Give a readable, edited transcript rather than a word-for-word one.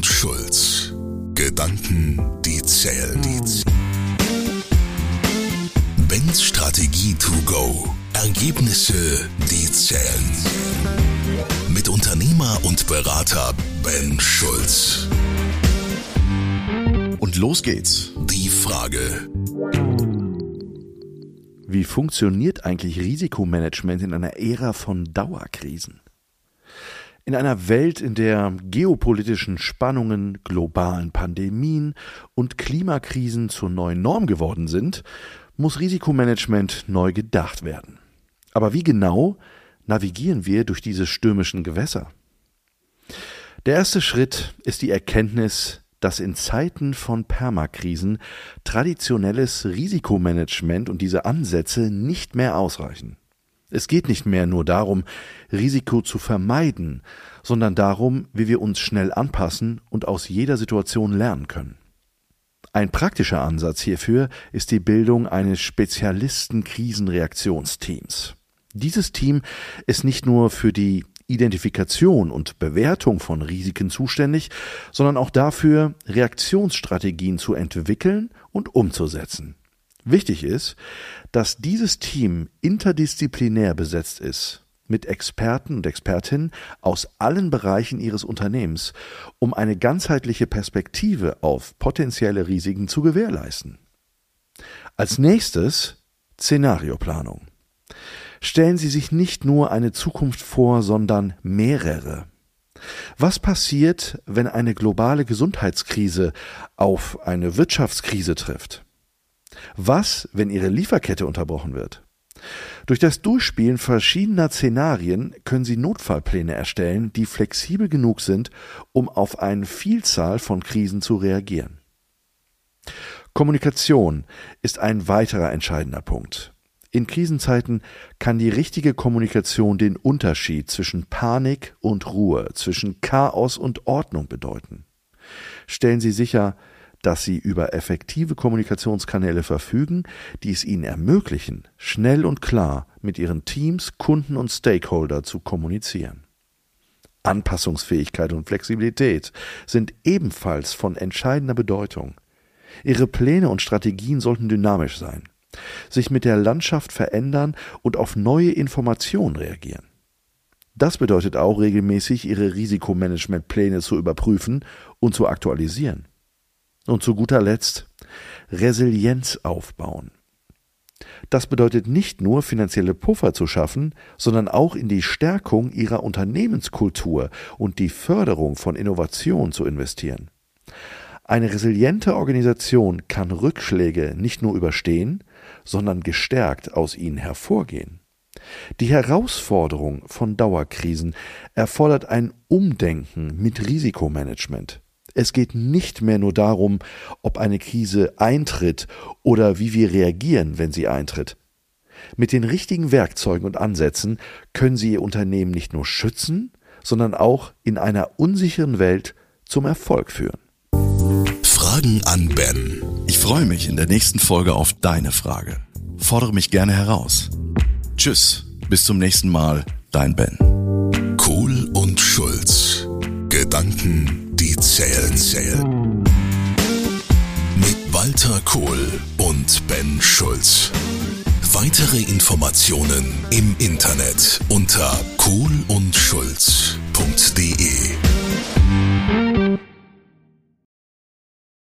und Schulz. Gedanken, die zählen. Bens Strategie to go. Ergebnisse, die zählen. Mit Unternehmer und Berater Ben Schulz. Und los geht's. Die Frage: Wie funktioniert eigentlich Risikomanagement in einer Ära von Dauerkrisen? In einer Welt, in der geopolitischen Spannungen, globalen Pandemien und Klimakrisen zur neuen Norm geworden sind, muss Risikomanagement neu gedacht werden. Aber wie genau navigieren wir durch diese stürmischen Gewässer? Der erste Schritt ist die Erkenntnis, dass in Zeiten von Permakrisen traditionelles Risikomanagement und diese Ansätze nicht mehr ausreichen. Es geht nicht mehr nur darum, Risiko zu vermeiden, sondern darum, wie wir uns schnell anpassen und aus jeder Situation lernen können. Ein praktischer Ansatz hierfür ist die Bildung eines Spezialisten-Krisenreaktionsteams. Dieses Team ist nicht nur für die Identifikation und Bewertung von Risiken zuständig, sondern auch dafür, Reaktionsstrategien zu entwickeln und umzusetzen. Wichtig ist, dass dieses Team interdisziplinär besetzt ist, mit Experten und Expertinnen aus allen Bereichen ihres Unternehmens, um eine ganzheitliche Perspektive auf potenzielle Risiken zu gewährleisten. Als nächstes Szenarioplanung. Stellen Sie sich nicht nur eine Zukunft vor, sondern mehrere. Was passiert, wenn eine globale Gesundheitskrise auf eine Wirtschaftskrise trifft? Was, wenn Ihre Lieferkette unterbrochen wird? Durch das Durchspielen verschiedener Szenarien können Sie Notfallpläne erstellen, die flexibel genug sind, um auf eine Vielzahl von Krisen zu reagieren. Kommunikation ist ein weiterer entscheidender Punkt. In Krisenzeiten kann die richtige Kommunikation den Unterschied zwischen Panik und Ruhe, zwischen Chaos und Ordnung bedeuten. Stellen Sie sicher, dass Sie über effektive Kommunikationskanäle verfügen, die es Ihnen ermöglichen, schnell und klar mit Ihren Teams, Kunden und Stakeholder zu kommunizieren. Anpassungsfähigkeit und Flexibilität sind ebenfalls von entscheidender Bedeutung. Ihre Pläne und Strategien sollten dynamisch sein, sich mit der Landschaft verändern und auf neue Informationen reagieren. Das bedeutet auch, regelmäßig Ihre Risikomanagementpläne zu überprüfen und zu aktualisieren. Und zu guter Letzt Resilienz aufbauen. Das bedeutet nicht nur, finanzielle Puffer zu schaffen, sondern auch in die Stärkung Ihrer Unternehmenskultur und die Förderung von Innovation zu investieren. Eine resiliente Organisation kann Rückschläge nicht nur überstehen, sondern gestärkt aus ihnen hervorgehen. Die Herausforderung von Dauerkrisen erfordert ein Umdenken mit Risikomanagement. Es geht nicht mehr nur darum, ob eine Krise eintritt oder wie wir reagieren, wenn sie eintritt. Mit den richtigen Werkzeugen und Ansätzen können Sie Ihr Unternehmen nicht nur schützen, sondern auch in einer unsicheren Welt zum Erfolg führen. Fragen an Ben. Ich freue mich in der nächsten Folge auf deine Frage. Fordere mich gerne heraus. Tschüss, bis zum nächsten Mal, dein Ben. Kohl und Schulz. Gedanken, die zählen. Mit Walter Kohl und Ben Schulz. Weitere Informationen im Internet unter kohlundschulz.de.